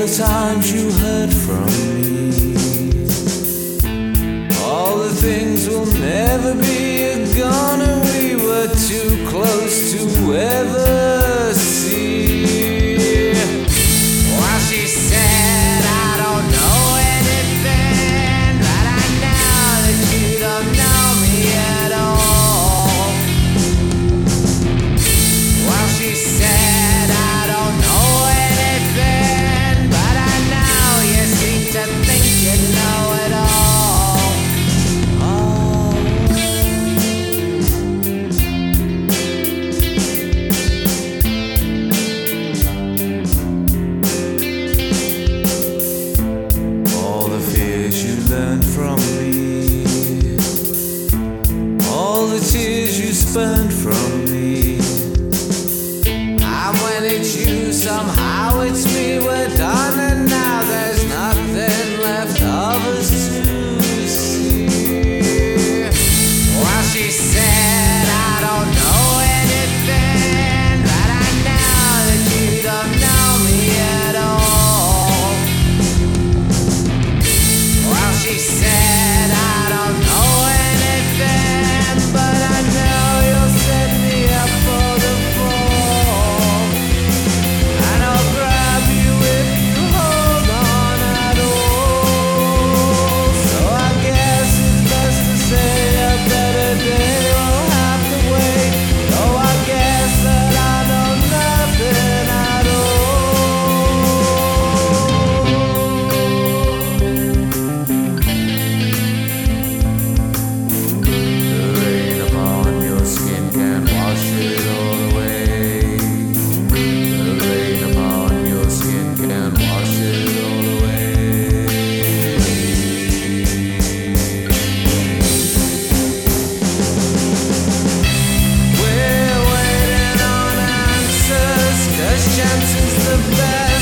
the times you heard from me, all the things will never be gone, and we were too close to ever see. Well, she said, I don't know anything, but I know that you don't know me at all. Well, she said, I don't know anything, but I know you seem to think you know it all. All the fears you learned from me, all the tears you spurned from me, and when it's you, somehow it's me. We're done, and now there's nothing left of us to see. Well, she said, I don't know anything, but I know that you don't know me at all. Well, she said, I don't know anything, but I know you'll set me up for the fall, and I'll grab you if you hold on at all. So I guess it's best to say a better day will have to wait. Oh, I guess that I know nothing at all. The rain upon your skin can wash it all away. The rain upon your skin can wash it all away. We're waiting on answers, 'cause chances the best.